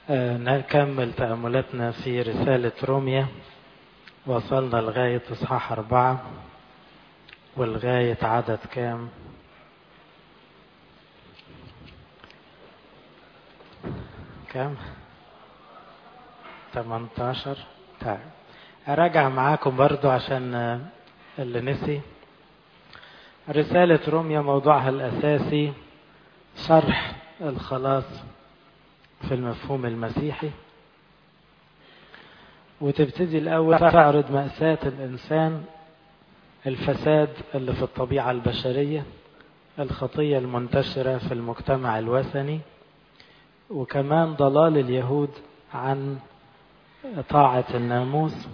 نكمل تأملاتنا في رسالة روميا. وصلنا لغاية إصحاح 4 ولغاية عدد كام؟ كام؟ 18. طيب أراجع معاكم برضو عشان اللي نسي. رسالة روميا موضوعها الأساسي شرح الخلاص في المفهوم المسيحي، وتبتدي الأول تعرض مأساة الإنسان، الفساد اللي في الطبيعة البشرية، الخطية المنتشرة في المجتمع الوثني، وكمان ضلال اليهود عن طاعة الناموس،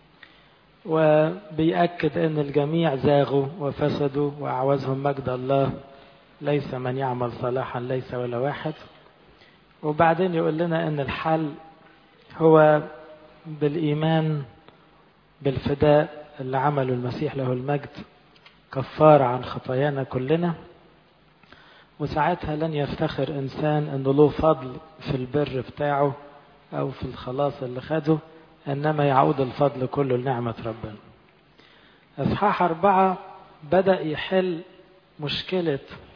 وبيأكد أن الجميع زاغوا وفسدوا وأعوزهم مجد الله، ليس من يعمل صلاحا ليس ولا واحد. وبعدين يقول لنا أن الحل هو بالإيمان بالفداء اللي عمله المسيح له المجد كفارة عن خطايانا كلنا، وساعتها لن يفتخر إنسان أنه له فضل في البر بتاعه أو في الخلاص اللي خده، إنما يعود الفضل كله لنعمة ربنا. إصحاح 4 بدأ يحل مشكلة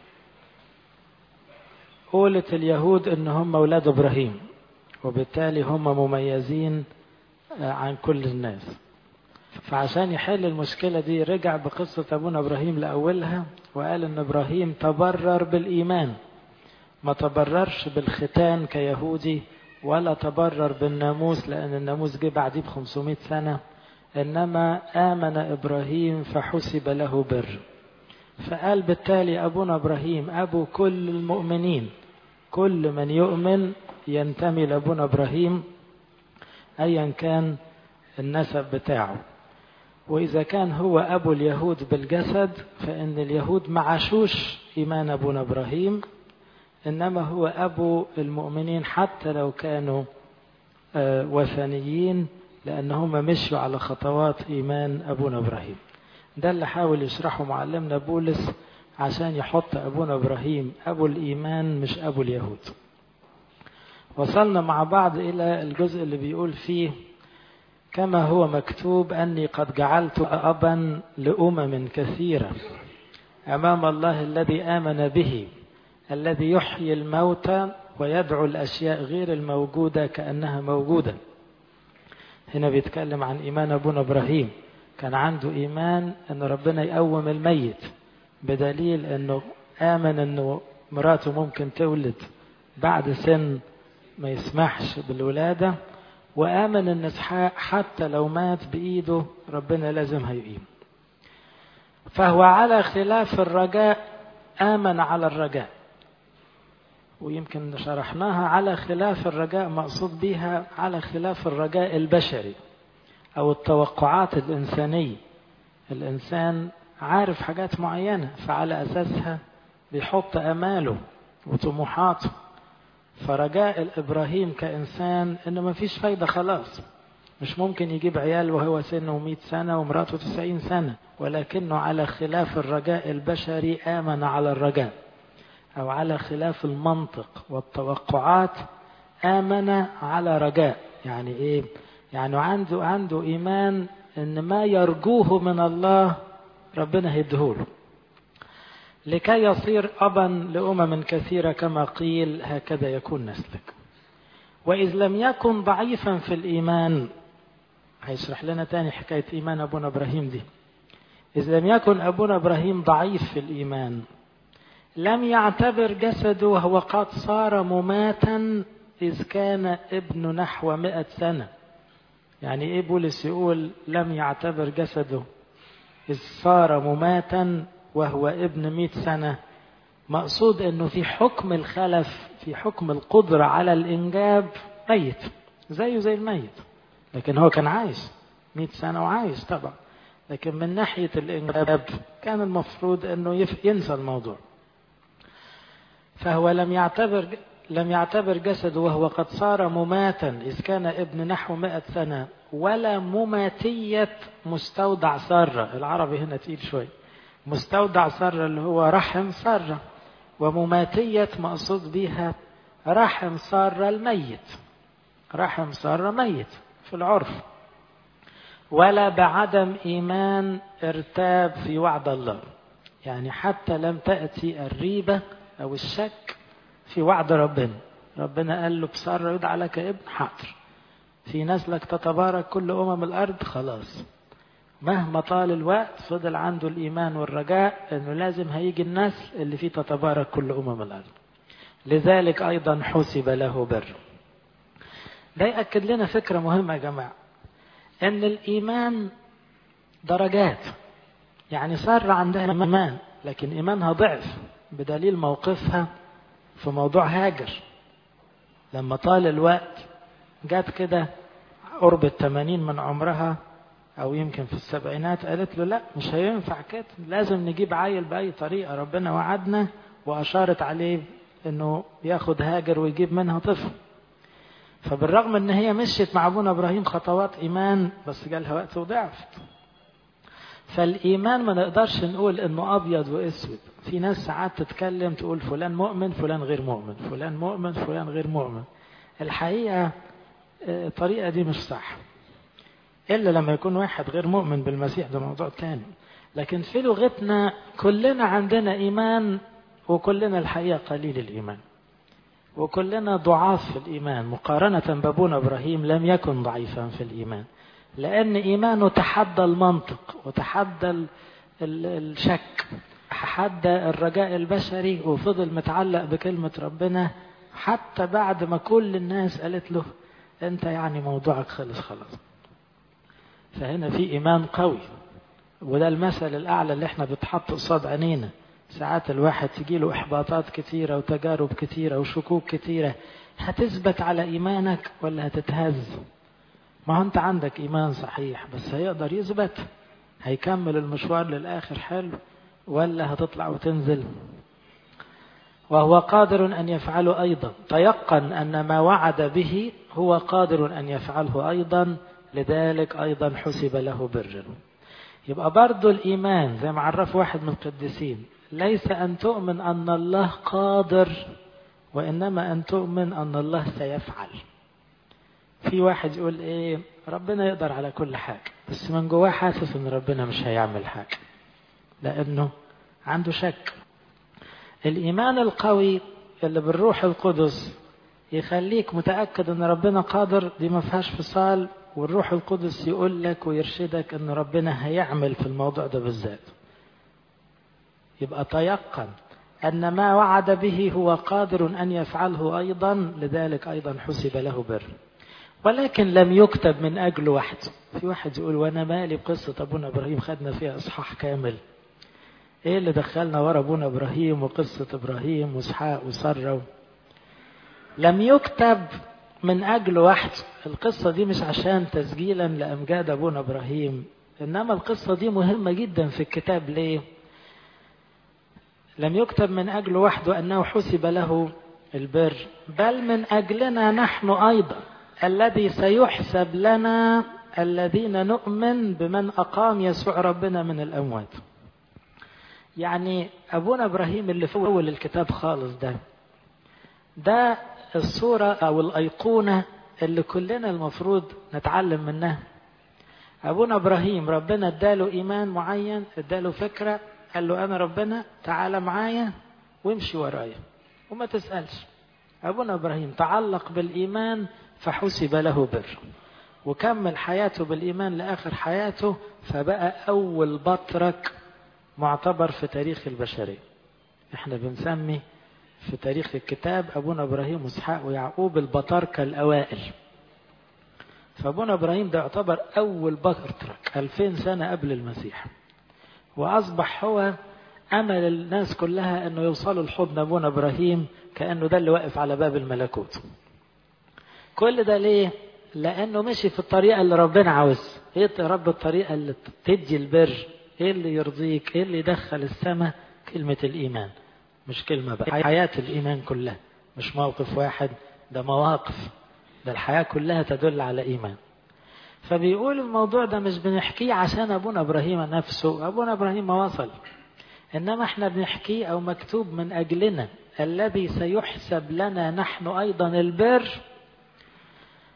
قولة اليهود إن هم أولاد إبراهيم، وبالتالي هم مميزين عن كل الناس. فعشان يحل المشكلة دي رجع بقصة أبونا إبراهيم لأولها، وقال إن إبراهيم تبرر بالإيمان، ما تبررش بالختان كيهودي، ولا تبرر بالناموس لأن الناموس جه بعديه ب500 سنة، إنما آمن إبراهيم فحسب له بر. فقال بالتالي أبونا إبراهيم أبو كل المؤمنين، كل من يؤمن ينتمي لأبونا إبراهيم أيا كان النسب بتاعه. وإذا كان هو أبو اليهود بالجسد، فإن اليهود ما عاشوش إيمان أبونا إبراهيم، إنما هو أبو المؤمنين حتى لو كانوا وثنيين، لأنهم مشوا على خطوات إيمان أبونا إبراهيم. ده اللي حاول يشرحه معلمنا بولس عشان يحط أبونا إبراهيم أبو الإيمان مش أبو اليهود. وصلنا مع بعض إلى الجزء اللي بيقول فيه كما هو مكتوب أني قد جعلت أبا لأمم كثيرة أمام الله الذي آمن به، الذي يحيي الموتى ويدعو الأشياء غير الموجودة كأنها موجودة. هنا بيتكلم عن إيمان أبونا إبراهيم، كان عنده إيمان أن ربنا يقوم الميت، بدليل أنه آمن أنه مراته ممكن تولد بعد سن ما يسمحش بالولادة، وآمن أن إسحاق حتى لو مات بإيده ربنا لازم هيقيم. فهو على خلاف الرجاء آمن على الرجاء، ويمكن شرحناها على خلاف الرجاء مقصود بها على خلاف الرجاء البشري أو التوقعات الإنسانية. الإنسان عارف حاجات معينة فعلى أساسها بيحط أماله وطموحاته. فرجاء الإبراهيم كإنسان إنه ما فيش فايدة، خلاص مش ممكن يجيب عيال وهو سنه 100 سنة ومراته 90 سنة، ولكنه على خلاف الرجاء البشري آمن على الرجاء، أو على خلاف المنطق والتوقعات آمن على رجاء. يعني إيه؟ يعني عنده إيمان إن ما يرجوه من الله ربنا هيديهوله، لكي يصير أبا لأمم كثيرة كما قيل هكذا يكون نسلك. وإذ لم يكن ضعيفا في الإيمان، هيشرح لنا تاني حكاية إيمان أبونا إبراهيم دي. إذ لم يكن أبونا إبراهيم ضعيف في الإيمان، لم يعتبر جسده وهو قد صار مماتا إذ كان ابن نحو 100 سنة. يعني إيه بولس يقول لم يعتبر جسده إذ صار مماتا وهو ابن 100 سنة؟ مقصود أنه في حكم الخلف، في حكم القدرة على الإنجاب ميت زيه زي الميت، لكن هو كان عايش 100 سنة وعايش طبعا، لكن من ناحية الإنجاب كان المفروض أنه ينسى الموضوع. فهو لم يعتبر جسده وهو قد صار مماتا إذ كان ابن نحو 100 سنة، ولا مماتية مستودع سارة. العربي هنا تقيل شوي. مستودع سارة اللي هو رحم سارة، ومماتية مقصود بها رحم سارة الميت. رحم سارة ميت في العرف. ولا بعدم إيمان ارتاب في وعد الله، يعني حتى لم تأتي الريبة أو الشك في وعد ربنا. ربنا قال له بسارة يدعى لك ابن، حاضر. في نسلك تتبارك كل الأرض، خلاص. مهما طال الوقت فضل عنده الإيمان والرجاء أنه لازم هيجي النسل اللي فيه تتبارك كل الأرض. لذلك أيضا حسب له بر. ده يأكد لنا فكرة مهمة يا جماعة، أن الإيمان درجات. يعني سارة عندها إيمان لكن إيمانها ضعف، بدليل موقفها في موضوع هاجر. لما طال الوقت جات كده قرب 80 من عمرها أو يمكن في 70، قالت له لا مش هينفع كده، لازم نجيب عيل بأي طريقة، ربنا وعدنا. وأشارت عليه أنه ياخد هاجر ويجيب منها طفل. فبالرغم أن هي مشيت مع أبونا إبراهيم خطوات إيمان، بس جالها وقت وضعفت. فالإيمان ما نقدرش نقول أنه أبيض وأسود. في ناس ساعات تتكلم تقول فلان مؤمن فلان غير مؤمن، فلان مؤمن فلان غير مؤمن. الحقيقة الطريقة دي مش صح، إلا لما يكون واحد غير مؤمن بالمسيح، ده موضوع تاني. لكن في لغتنا كلنا عندنا إيمان، وكلنا الحقيقة قليل الإيمان، وكلنا ضعاف في الإيمان. مقارنة بأبونا إبراهيم لم يكن ضعيفا في الإيمان، لأن إيمانه تحدى المنطق وتحدى الشك، تحدى الرجاء البشري، وفضل متعلق بكلمة ربنا حتى بعد ما كل الناس قالت له أنت يعني موضوعك خلاص. فهنا في إيمان قوي، وده المثل الأعلى اللي احنا بتحط قصاد عينينا. ساعات الواحد تجيله إحباطات كتيرة وتجارب كتيرة وشكوك كتيرة، هتثبت على إيمانك ولا هتتهز؟ ما هو أنت عندك إيمان صحيح، بس هيقدر يثبت؟ هيكمل المشوار للآخر حلو، ولا هتطلع وتنزل؟ وهو قادر أن يفعله أيضا. تيقن أن ما وعد به هو قادر أن يفعله أيضا، لذلك أيضا حسب له بر. يبقى برضو الإيمان زي ما عرف واحد من القديسين، ليس أن تؤمن أن الله قادر، وإنما أن تؤمن أن الله سيفعل. في واحد يقول إيه، ربنا يقدر على كل حاجة، بس من جواه حاسس أن ربنا مش هيعمل حاجة، لأنه عنده شك. الإيمان القوي اللي بالروح القدس يخليك متأكد أن ربنا قادر، دي ما فيهاش فصال، والروح القدس يقول لك ويرشدك أن ربنا هيعمل في الموضوع ده بالذات. يبقى تيقن أن ما وعد به هو قادر أن يفعله أيضا، لذلك أيضا حسب له بر. ولكن لم يكتب من أجل وحده. في واحد يقول وأنا مالي بقصة أبونا إبراهيم، خدنا فيها إصحاح كامل، إيه اللي دخلنا ورا أبونا إبراهيم وقصة إبراهيم وإسحاق وسارة؟ لم يكتب من أجل وحده. القصة دي مش عشان تسجيلا لأمجاد أبونا إبراهيم، إنما القصة دي مهمة جدا في الكتاب. ليه؟ لم يكتب من أجل وحده أنه حسب له البر، بل من أجلنا نحن أيضا، الذي سيحسب لنا الذين نؤمن بمن أقام يسوع ربنا من الأموات. يعني أبونا إبراهيم اللي في أول الكتاب خالص ده الصورة أو الأيقونة اللي كلنا المفروض نتعلم منها. أبونا إبراهيم ربنا اداله إيمان معين، اداله فكرة، قال له أنا ربنا تعال معايا وامشي ورايا وما تسألش. أبونا إبراهيم تعلق بالإيمان فحسب له بر، وكمل حياته بالإيمان لآخر حياته، فبقى أول بطرك معتبر في تاريخ البشرية. احنا بنسمي في تاريخ الكتاب أبونا إبراهيم وإسحاق ويعقوب البطاركة الأوائل. فأبونا إبراهيم ده يعتبر أول بطرك 2000 سنة قبل المسيح، وأصبح هو أمل الناس كلها أنه يوصلوا لحضن أبونا إبراهيم، كأنه ده اللي واقف على باب الملكوت. كل ده ليه؟ لأنه مشي في الطريقة اللي ربنا عاوز. إيه يا رب الطريقة اللي تدي البر؟ إيه اللي يرضيك؟ إيه اللي يدخل السماء؟ كلمة الإيمان، مش كلمة بقى، حياة الإيمان كلها، مش موقف واحد، ده مواقف، ده الحياة كلها تدل على إيمان. فبيقول الموضوع ده مش بنحكيه عشان أبونا إبراهيم نفسه، أبونا إبراهيم ما وصل، إنما إحنا بنحكيه أو مكتوب من أجلنا، الذي سيحسب لنا نحن أيضا البر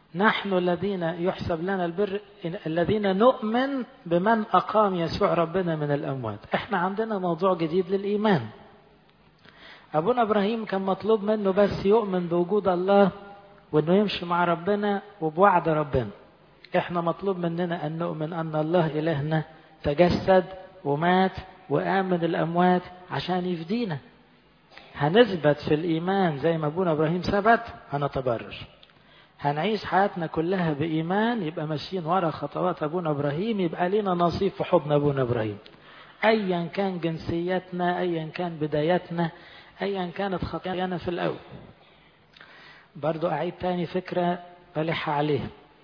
نحن الذين يحسب لنا البر الذين نؤمن بمن أقام يسوع ربنا من الأموات. احنا عندنا موضوع جديد للإيمان. أبونا إبراهيم كان مطلوب منه بس يؤمن بوجود الله وأنه يمشي مع ربنا وبوعد ربنا. احنا مطلوب مننا أن نؤمن أن الله إلهنا تجسد ومات وقام من الأموات عشان يفدينا. هنثبت في الإيمان زي ما أبونا إبراهيم ثبت، هنتبرر. هنعيش حياتنا كلها بإيمان، يبقى ماشيين ورا خطوات أبونا إبراهيم، يبقى لنا نصيب في حضن أبونا إبراهيم. أيا كان جنسيتنا، أيا كان بدايتنا، أيا كانت خطايانا في الأول. برضو أعيد تاني فكرة بلح عليها.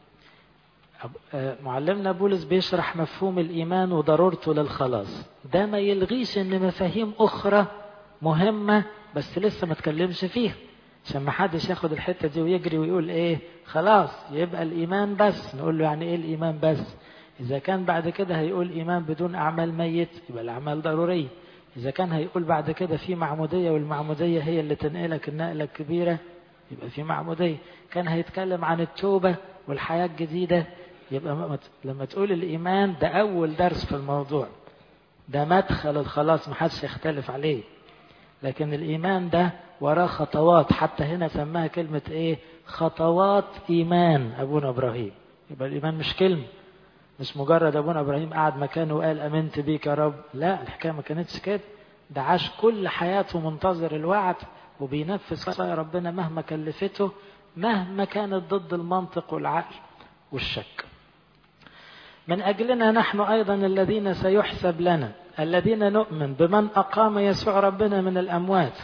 معلمنا بولس بيشرح مفهوم الإيمان وضرورته للخلاص. ده ما يلغيش إن مفاهيم أخرى مهمة بس لسه ما تكلمش فيها، عشان ما حدش ياخد الحتة دي ويجري ويقول إيه خلاص يبقى الإيمان بس. نقول له يعني إيه الإيمان بس؟ إذا كان بعد كده هيقول إيمان بدون أعمال ميت يبقى الأعمال ضرورية. إذا كان هيقول بعد كده في معمودية والمعمودية هي اللي تنقلك النقلة الكبيرة يبقى في معمودية. كان هيتكلم عن التوبة والحياة الجديدة، يبقى لما تقول الإيمان ده أول درس في الموضوع، ده مدخل الخلاص محدش يختلف عليه. لكن الإيمان ده وراه خطوات، حتى هنا سماها كلمة إيه؟ خطوات إيمان أبونا إبراهيم. يبقى الإيمان مش كلمة، مش مجرد أبونا إبراهيم قعد مكانه وقال أمنت بيك يا رب. لا، الحكاية ما كانتش كده. ده عاش كل حياته منتظر الوعد وبينفذ وصايا ربنا مهما كلفته، مهما كانت ضد المنطق والعقل والشك. من أجلنا نحن أيضا الذين سيحسب لنا الذين نؤمن بمن أقام يسوع ربنا من الأموات،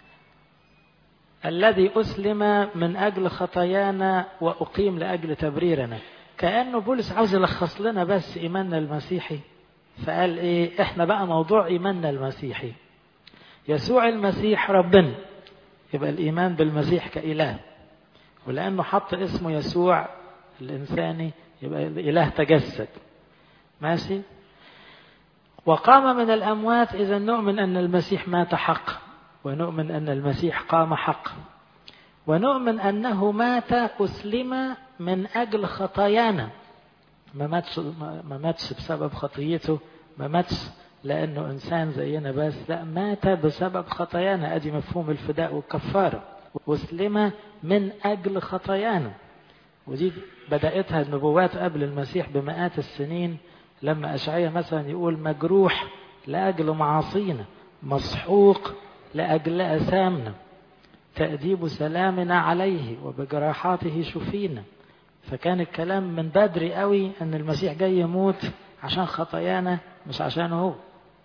الذي أسلم من أجل خطايانا وأقيم لأجل تبريرنا. كأنه بولس عاوز يلخص لنا بس إيماننا المسيحي، فقال إيه؟ إحنا بقى موضوع إيماننا المسيحي يسوع المسيح ربنا، يبقى الإيمان بالمسيح كإله، ولأنه حط اسمه يسوع الإنساني يبقى الإله تجسد. ماشي؟ وقام من الأموات، إذا نؤمن أن المسيح مات حق، ونؤمن أن المسيح قام حق، ونؤمن أنه مات أسلم من أجل خطايانا. ما ماتش بسبب خطيته، ما ماتش لأنه إنسان زينا بس، لا، مات بسبب خطايانا. أدي مفهوم الفداء والكفارة. أسلم من أجل خطايانا، ودي بدأتها النبوات قبل المسيح بمئات السنين، لما أشعياء مثلا يقول مجروح لأجل معاصينا، مسحوق لأجل أثامنا، تأديب سلامنا عليه وبجراحاته شفينا. فكان الكلام من بدري قوي أن المسيح جاي يموت عشان خطايانا مش عشانه هو.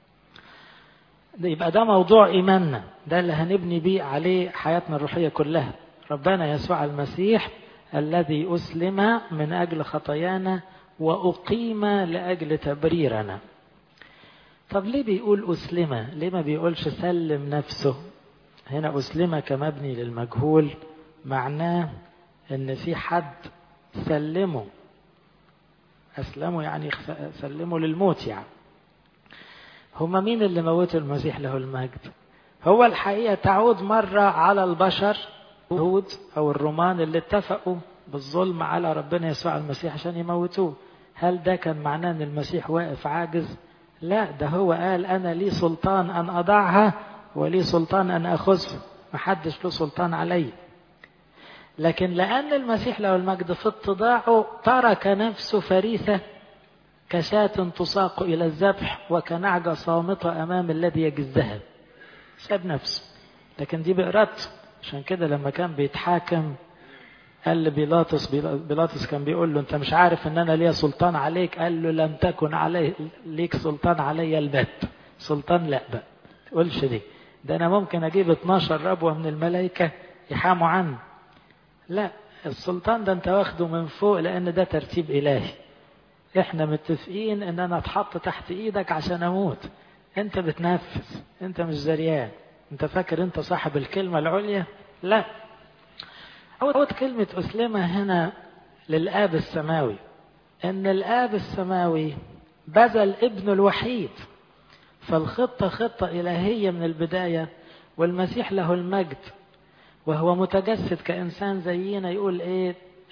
يبقى ده موضوع إيماننا، ده اللي هنبني بيه عليه حياتنا الروحية كلها. ربنا يسوع المسيح الذي أسلم من أجل خطايانا وأقيم لأجل تبريرنا. طب ليه بيقول أسلم؟ ليه ما بيقولش سلم نفسه؟ هنا أسلم كمبني للمجهول، معناه أن في حد سلمه. أسلمه يعني سلمه للموت. يعني هما مين اللي موتوا المسيح له المجد؟ هو الحقيقة تعود مرة على البشر، اليهود أو الرومان اللي اتفقوا بالظلم على ربنا يسوع المسيح عشان يموتوه. هل ده كان معناه أن المسيح واقف عاجز؟ لا، ده هو قال أنا لي سلطان أن أضعها ولي سلطان أن أخذها، محدش له سلطان علي. لكن لأن المسيح له المجد في اتضاعه ترك نفسه فريسة كشاة تساق إلى الذبح وكنعجة صامتة أمام الذي يجزها، ساب نفسه. لكن دي بإرادته. عشان كده لما كان بيتحاكم قال بيلاطس كان بيقول له أنت مش عارف أن أنا ليا سلطان عليك؟ قال له لم تكن ليك سلطان علي البت. سلطان لا بقى تقولش دي، ده أنا ممكن أجيب 12 ربوة من الملائكة يحاموا عني. لا، السلطان ده أنت واخده من فوق لأن ده ترتيب إلهي. إحنا متفقين أن أنا أتحط تحت إيدك عشان أموت، أنت بتنفذ، أنت مش زريان. أنت فاكر أنت صاحب الكلمة العليا؟ لا. أول كلمة أسلمة هنا للآب السماوي، أن الآب السماوي بذل ابنه الوحيد، فالخطة خطة إلهية من البداية. والمسيح له المجد وهو متجسد كإنسان زينا يقول إيه؟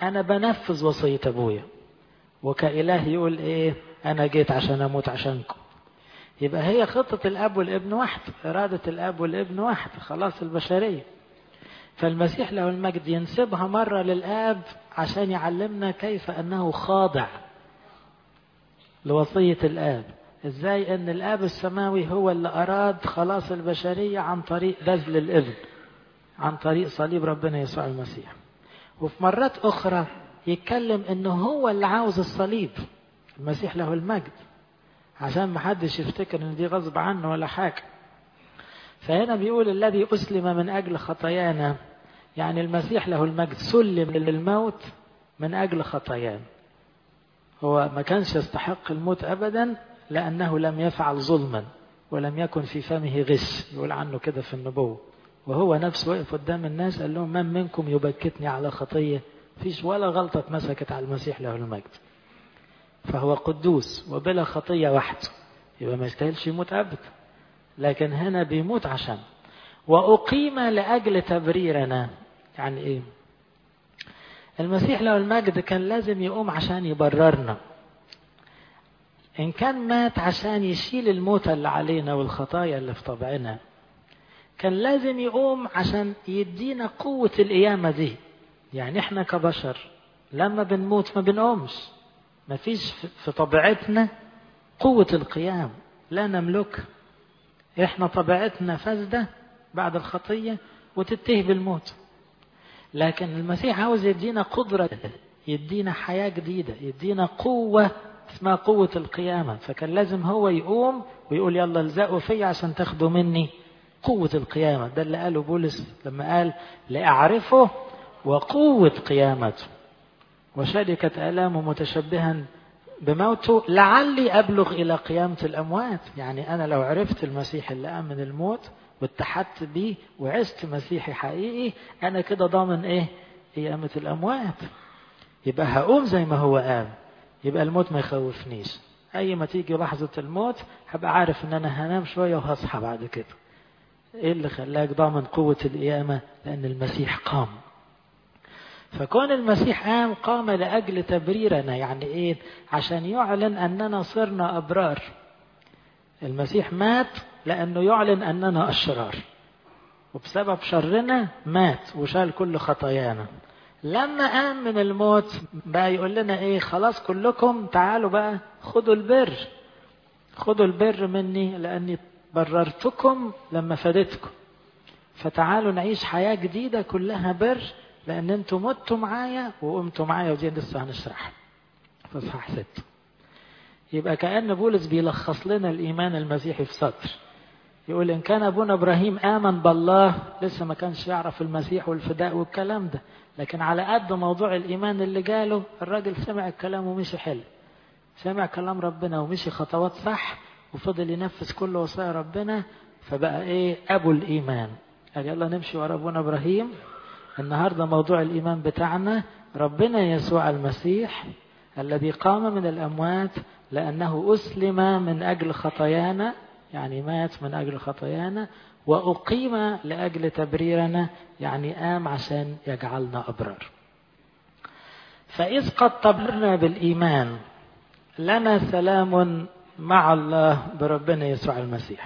أنا بنفذ وصية أبويا، وكإله يقول إيه؟ أنا جيت عشان أموت عشانكم. يبقى هي خطة الأب والابن واحد، إرادة الأب والابن واحد، خلاص البشرية. فالمسيح له المجد ينسبها مرة للآب عشان يعلمنا كيف أنه خاضع لوصية الآب. إزاي أن الآب السماوي هو اللي أراد خلاص البشرية عن طريق بذل الابن، عن طريق صليب ربنا يسوع المسيح. وفي مرات أخرى يتكلم أنه هو اللي عاوز الصليب، المسيح له المجد، عشان ما حدش يفتكر أن دي غصب عنه ولا حاجة. فهنا بيقول الذي أسلم من أجل خطايانا، يعني المسيح له المجد سلم للموت من أجل خطايانا. هو ما كانش يستحق الموت أبدا، لأنه لم يفعل ظلما ولم يكن في فمه غش، يقول عنه كده في النبوة. وهو نفسه وقف قدام الناس قال لهم من منكم يبكتني على خطية؟ فيش ولا غلطة اتمسكت على المسيح له المجد. فهو قدوس وبلا خطية وحده، يبقى ما يستاهلش يموت أبدا. لكن هنا بيموت عشان وأقيم لأجل تبريرنا. يعني إيه؟ المسيح له المجد كان لازم يقوم عشان يبررنا. إن كان مات عشان يشيل الموت اللي علينا والخطايا اللي في طبعنا، كان لازم يقوم عشان يدينا قوة القيامة دي. يعني إحنا كبشر لما بنموت ما بنقومش، ما فيش في طبيعتنا قوة القيام، لا نملك. إحنا طبيعتنا فاسدة بعد الخطية وتنتهي بالموت. لكن المسيح عاوز يدينا قدرة، يدينا حياة جديدة، يدينا قوة اسمها قوة القيامة. فكان لازم هو يقوم ويقول يلا الزقوا فيا عشان تاخدوا مني قوة القيامة. ده اللي قاله بولس لما قال لأعرفه وقوة قيامته وشركة آلامه متشبها بموته لعلي أبلغ إلى قيامة الأموات. يعني أنا لو عرفت المسيح اللي قام من الموت واتحدت بيه وعشت مسيحي حقيقي، أنا كده ضامن إيه؟ قيامة الأموات. يبقى هقوم زي ما هو قام، يبقى الموت ما يخوفنيش. أي ما تيجي لحظة الموت هبقى عارف إن أنا هنام شوية وهصحى بعد كده. إيه اللي خلاك ضامن قوة القيامة؟ لأن المسيح قام. فكون المسيح قام لأجل تبريرنا. يعني إيه؟ عشان يعلن أننا صرنا أبرار. المسيح مات لأنه يعلن أننا أشرار، وبسبب شرنا مات وشال كل خطايانا. لما قام من الموت بقى يقول لنا إيه؟ خلاص كلكم تعالوا بقى خدوا البر، خدوا البر مني لأني بررتكم لما فدتكم. فتعالوا نعيش حياة جديدة كلها بر، لأن أنتم متوا معايا وقمتوا معايا. ودي لسه هنشرح في إصحاح 6. يبقى كأن بولس بيلخص لنا الإيمان المسيحي في سطر. يقول إن كان أبونا إبراهيم آمن بالله، لسه ما كانش يعرف المسيح والفداء والكلام ده، لكن على قد موضوع الإيمان اللي جاله الراجل سمع الكلام ومشي حلو، سمع كلام ربنا ومشي خطوات صح وفضل ينفذ كل وصايا ربنا، فبقى إيه؟ أبو الإيمان. قال يلا نمشي ورا أبونا إبراهيم. النهاردة موضوع الإيمان بتاعنا ربنا يسوع المسيح الذي قام من الأموات لأنه أسلم من أجل خطايانا، يعني مات من أجل خطايانا، وأقيم لأجل تبريرنا، يعني قام عشان يجعلنا أبرار. فإذ قد طبرنا بالإيمان لنا سلام مع الله بربنا يسوع المسيح.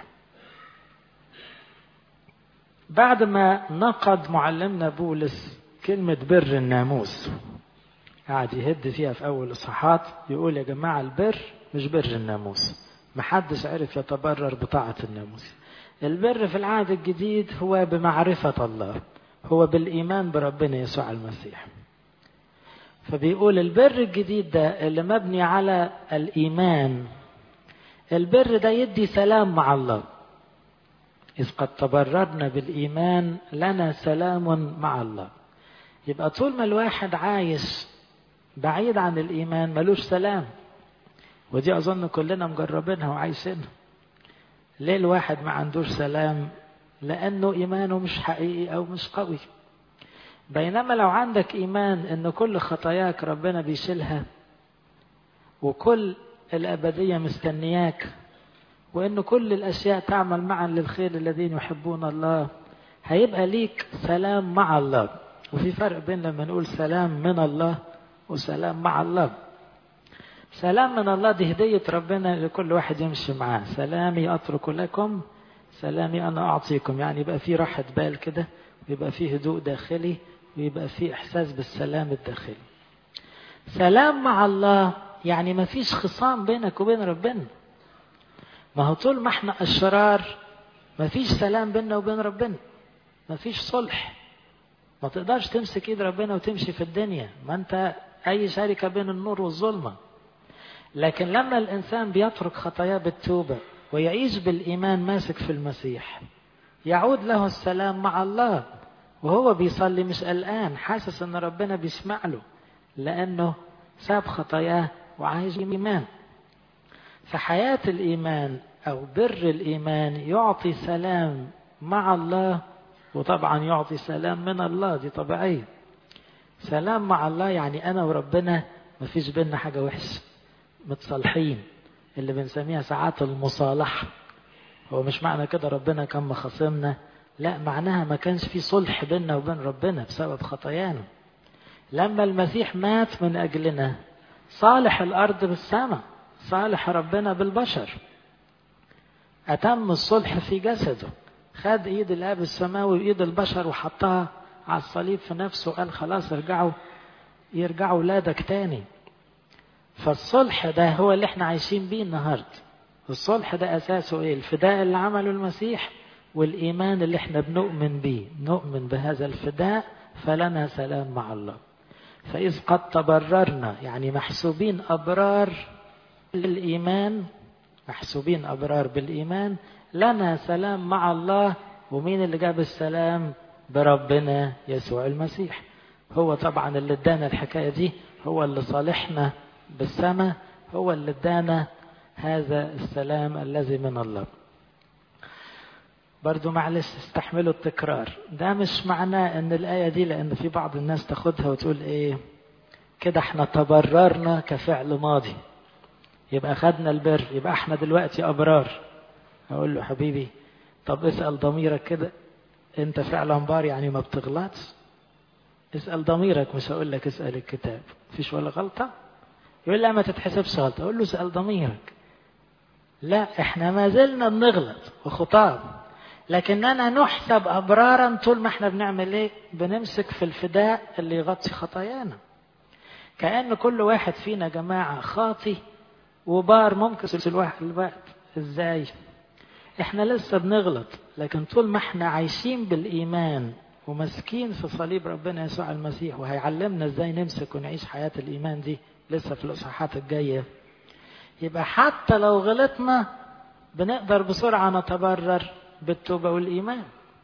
بعد ما نقد معلمنا بولس كلمة بر الناموس، قاعد يهد فيها في أول إصحاحات، يقول يا جماعة البر مش بر الناموس، محدش عرف يتبرر بطاعة الناموس. البر في العهد الجديد هو بمعرفة الله، هو بالإيمان بربنا يسوع المسيح. فبيقول البر الجديد ده اللي مبني على الإيمان، البر ده يدي سلام مع الله. إذ قد تبررنا بالإيمان لنا سلام مع الله. يبقى طول ما الواحد عايش بعيد عن الإيمان ملوش سلام. ودي أظن كلنا مجربينها وعايشينها. ليه الواحد ما عندوش سلام؟ لأنه إيمانه مش حقيقي أو مش قوي. بينما لو عندك إيمان إن كل خطاياك ربنا بيشيلها، وكل الأبدية مستنياك، وإن كل الأشياء تعمل معا للخير الذين يحبون الله، هيبقى ليك سلام مع الله. وفي فرق بين لما نقول سلام من الله وسلام مع الله. سلام من الله دي هدية ربنا لكل واحد يمشي معاه. سلامي أترك لكم سلامي أنا أعطيكم، يعني يبقى فيه راحة بال كده، ويبقى فيه هدوء داخلي، ويبقى فيه إحساس بالسلام الداخلي. سلام مع الله يعني ما فيش خصام بينك وبين ربنا. ما هو طول ما احنا أشرار ما فيش سلام بيننا وبين ربنا، ما فيش صلح. ما تقدرش تمسك ايد ربنا وتمشي في الدنيا، ما انت أي شركة بين النور والظلمة. لكن لما الإنسان بيترك خطاياه بالتوبة ويعيش بالإيمان ماسك في المسيح، يعود له السلام مع الله، وهو بيصلي مش قلقان، حاسس ان ربنا بيسمع له، لأنه ساب خطاياه وعايش إيمان. فحياة الإيمان أو بر الإيمان يعطي سلام مع الله، وطبعا يعطي سلام من الله، دي طبيعية. سلام مع الله يعني أنا وربنا مفيش بيننا حاجة وحشة، متصالحين، اللي بنسميها ساعات المصالحة. هو مش معنى كده ربنا كان مخاصمنا، لا، معناها ما كانش في صلح بيننا وبين ربنا بسبب خطايانا. لما المسيح مات من أجلنا صالح الأرض بالسماء، صالح ربنا بالبشر، أتم الصلح في جسده، خد إيد الآب السماوي وإيد البشر وحطها على الصليب في نفسه، قال خلاص يرجعوا ولادك تاني. فالصلح ده هو اللي احنا عايشين بيه النهاردة. الصلح ده أساسه إيه؟ الفداء اللي عمله المسيح والإيمان اللي احنا بنؤمن بيه، نؤمن بهذا الفداء فلنا سلام مع الله. فإذ قد تبررنا يعني محسوبين أبرار بالإيمان، محسوبين أبرار بالإيمان، لنا سلام مع الله. ومين اللي جاب السلام؟ بربنا يسوع المسيح. هو طبعا اللي ادانا الحكاية دي، هو اللي صالحنا بالسماء، هو اللي ادانا هذا السلام الذي من الله. برضو معلش استحملوا التكرار، ده مش معناه ان الآية دي، لان في بعض الناس تاخدها وتقول ايه كده احنا تبررنا كفعل ماضي، يبقى خدنا البر، يبقى احنا دلوقتي أبرار. اقول له حبيبي طب اسأل ضميرك كده، انت فعلا بار يعني ما بتغلطش؟ اسأل ضميرك، مش هقول لك اسأل الكتاب، فيش ولا غلطة؟ يقول لا ما تتحسبش غلطة. اقول له اسأل ضميرك. لا، احنا ما زلنا بنغلط وخطاب، لكننا نحسب أبرارا طول ما احنا بنعمل ايه؟ بنمسك في الفداء اللي يغطي خطايانا. كأن كل واحد فينا جماعة خاطي وبار ممكن الواحد. ازاي؟ احنا لسه بنغلط، لكن طول ما احنا عايشين بالإيمان ومسكين في صليب ربنا يسوع المسيح، وهيعلمنا ازاي نمسك ونعيش حياة الإيمان دي لسه في الإصحاحات الجاية، يبقى حتى لو غلطنا بنقدر بسرعة نتبرر بالتوبة والإيمان.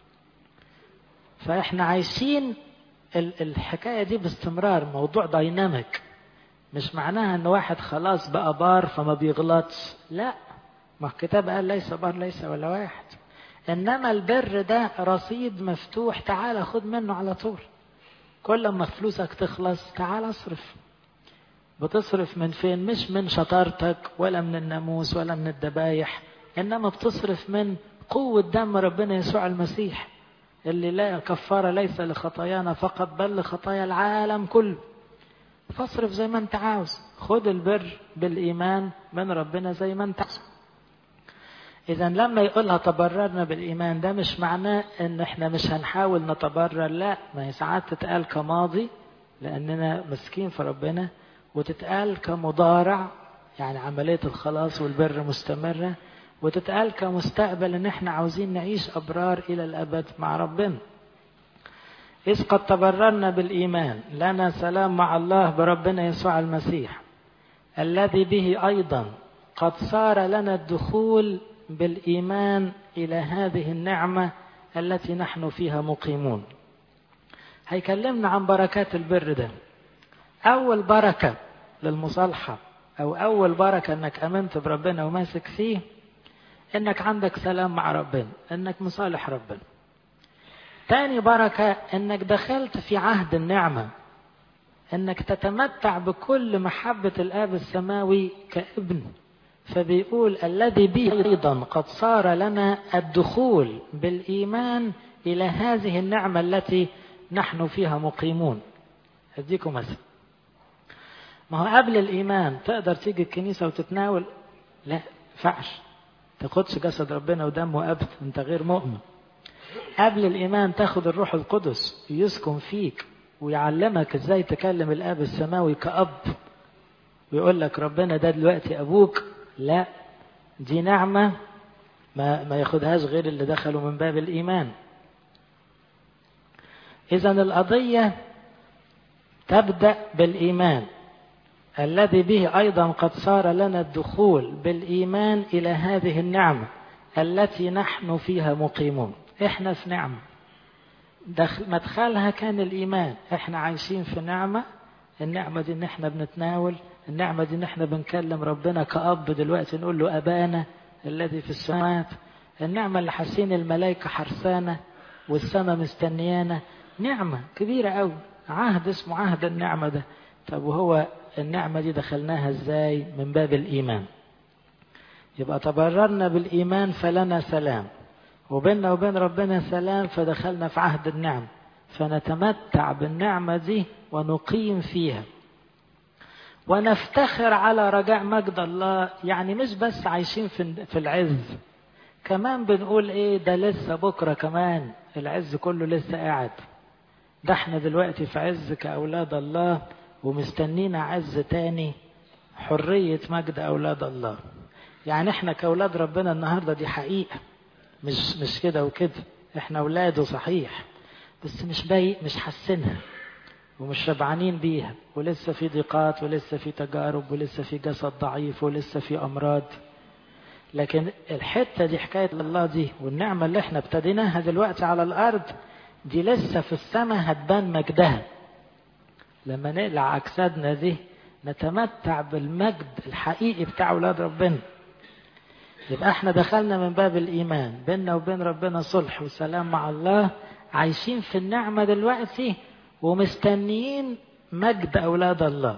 فإحنا عايشين الحكاية دي باستمرار، موضوع دايناميك. مش معناها ان واحد خلاص بقى بار فما بيغلطش، لا، ما الكتاب قال ليس بار ليس ولا واحد. انما البر ده رصيد مفتوح، تعال خد منه على طول. كل ما فلوسك تخلص تعال اصرف. بتصرف من فين؟ مش من شطارتك ولا من الناموس ولا من الذبايح، انما بتصرف من قوة دم ربنا يسوع المسيح اللي لا كفارة ليس لخطايانا فقط بل لخطايا العالم كله. فاصرف زي ما انت عاوز، خد البر بالإيمان من ربنا زي ما انت عاوز. إذا لما يقولها تبررنا بالإيمان، ده مش معناه ان احنا مش هنحاول نتبرر، لا، ما هي ساعات تتقال كماضي لأننا مسكين في ربنا، وتتقال كمضارع يعني عملية الخلاص والبر مستمرة، وتتقال كمستقبل ان احنا عاوزين نعيش أبرار إلى الأبد مع ربنا. إذ قد تبررنا بالإيمان لنا سلام مع الله بربنا يسوع المسيح، الذي به أيضا قد صار لنا الدخول بالإيمان إلى هذه النعمة التي نحن فيها مقيمون. هيكلمنا عن بركات البر ده. أول بركة للمصالحة أو أول بركة أنك أمنت بربنا وماسك فيه، أنك عندك سلام مع ربنا، أنك مصالح ربنا. تاني بركة أنك دخلت في عهد النعمة، أنك تتمتع بكل محبة الآب السماوي كابن. فبيقول الذي به أيضا قد صار لنا الدخول بالإيمان إلى هذه النعمة التي نحن فيها مقيمون. أديكم مثل، ما هو قبل الإيمان تقدر تيجي الكنيسة وتتناول؟ لا، فعش تاخدش جسد ربنا ودمه أبدا، أنت غير مؤمن. قبل الإيمان تاخد الروح القدس يسكن فيك ويعلمك إزاي تكلم الآب السماوي كأب، ويقول لك ربنا ده دلوقتي أبوك. لا، دي نعمة ما ياخدهاش غير اللي دخلوا من باب الإيمان. إذن القضية تبدأ بالإيمان الذي به أيضا قد صار لنا الدخول بالإيمان إلى هذه النعمة التي نحن فيها مقيمون. إحنا في نعمة، مدخلها كان الإيمان. إحنا عايشين في نعمة، النعمة دي إن إحنا بنتناول، النعمة دي إن إحنا بنكلم ربنا كأب دلوقتي نقول له أبانا الذي في السماوات، النعمة اللي حاسين الملائكة حرسانة والسماء مستنيانا. نعمة كبيرة أوي، عهد اسمه عهد النعمة ده. طب وهو النعمة دي دخلناها إزاي؟ من باب الإيمان. يبقى تبررنا بالإيمان فلنا سلام، وبيننا وبين ربنا سلام، فدخلنا في عهد النعمة، فنتمتع بالنعمة دي ونقيم فيها ونفتخر على رجاء مجد الله. يعني مش بس عايشين في العز، كمان بنقول ايه ده لسه بكرة كمان العز كله لسه قاعد. ده احنا دلوقتي في عز كأولاد الله ومستنينا عز تاني، حرية مجد أولاد الله. يعني احنا كأولاد ربنا النهاردة دي حقيقة، مش كده وكده، احنا أولاده صحيح، بس مش حاسينها ومش شبعانين بيها، ولسه في ضيقات ولسه في تجارب ولسه في جسد ضعيف ولسه في أمراض. لكن الحتة دي حكاية الله دي، والنعمة اللي احنا ابتديناها دلوقتي على الأرض دي لسه في السماء هتبان مجدها. لما نقلع أجسادنا دي نتمتع بالمجد الحقيقي بتاع أولاد ربنا. يبقى احنا دخلنا من باب الإيمان، بيننا وبين ربنا صلح وسلام مع الله، عايشين في النعمة دلوقتي ومستنيين مجد أولاد الله.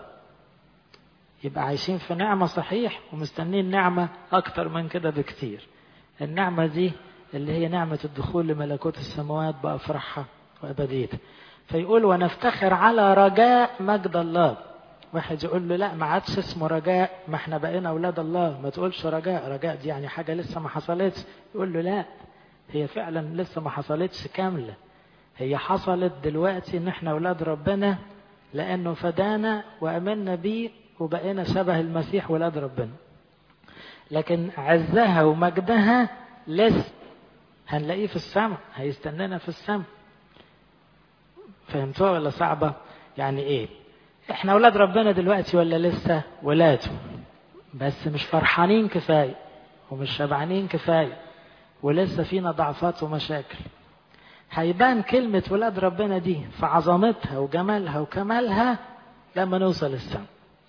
يبقى عايشين في نعمة صحيح ومستنيين نعمة أكتر من كده بكتير. النعمة دي اللي هي نعمة الدخول لملكوت السماوات بأفرحها وأبديتها. فيقول ونفتخر على رجاء مجد الله. واحد يقول له لا ما عادش اسمه رجاء، ما احنا بقينا أولاد الله، ما تقولش رجاء دي يعني حاجة لسه ما حصلتش. يقول له لا، هي فعلا لسه ما حصلتش كاملة، هي حصلت دلوقتي ان احنا أولاد ربنا لأنه فدانا وأمنا بيه وبقينا شبه المسيح ولاد ربنا. لكن عزها ومجدها لسه هنلاقيه في السماء، هيستنانا في السماء. فهمتوها ولا صعبة؟ يعني ايه؟ احنا اولاد ربنا دلوقتي ولا لسه ولاده؟ بس مش فرحانين كفاية ومش شبعانين كفاية ولسه فينا ضعفات ومشاكل. هيبان كلمة ولاد ربنا دي في عظمتها وجمالها وكمالها لما نوصل السماء.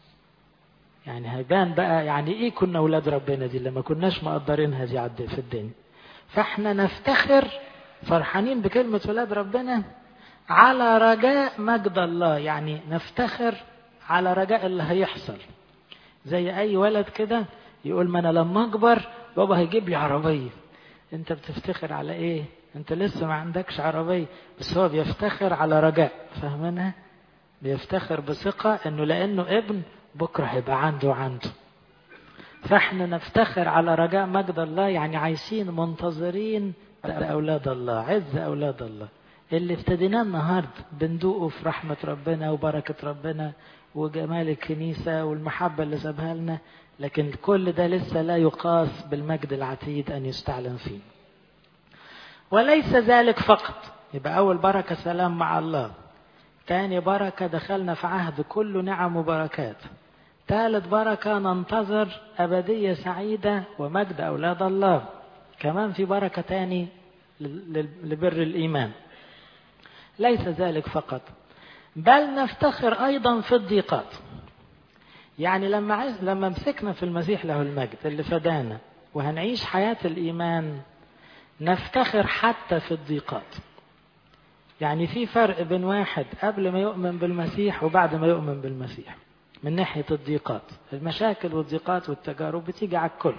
يعني هيبان بقى يعني ايه كنا ولاد ربنا دي لما كناش مقدرينها دي في الدنيا. فاحنا نفتخر فرحانين بكلمة ولاد ربنا على رجاء مجد الله. يعني نفتخر على رجاء اللي هيحصل. زي اي ولد كده يقول ما انا لما اكبر بابا هيجيب لي عربية. انت بتفتخر على ايه؟ انت لسه ما عندكش عربية، بس هو بيفتخر على رجاء. فاهمينها؟ بيفتخر بثقة انه لانه ابن بكرة هيبقى عنده. فاحنا نفتخر على رجاء مجد الله، يعني عايشين منتظرين أولاد الله، عز أولاد الله اللي ابتديناه النهاردة بندوقه في رحمة ربنا وبركة ربنا وجمال الكنيسة والمحبة اللي سابها لنا. لكن كل ده لسه لا يقاس بالمجد العتيد أن يستعلن فيه. وليس ذلك فقط. يبقى أول بركة سلام مع الله، تاني بركة دخلنا في عهد كله نعم وبركات، ثالث بركة ننتظر أبدية سعيدة ومجد أولاد الله. كمان في بركة تاني لبر الإيمان. ليس ذلك فقط، بل نفتخر أيضا في الضيقات. يعني لما مسكنا في المسيح له المجد اللي فدانا وهنعيش حياة الإيمان نفتخر حتى في الضيقات. يعني في فرق بين واحد قبل ما يؤمن بالمسيح وبعد ما يؤمن بالمسيح من ناحية الضيقات. المشاكل والضيقات والتجارب بتيجي على الكل.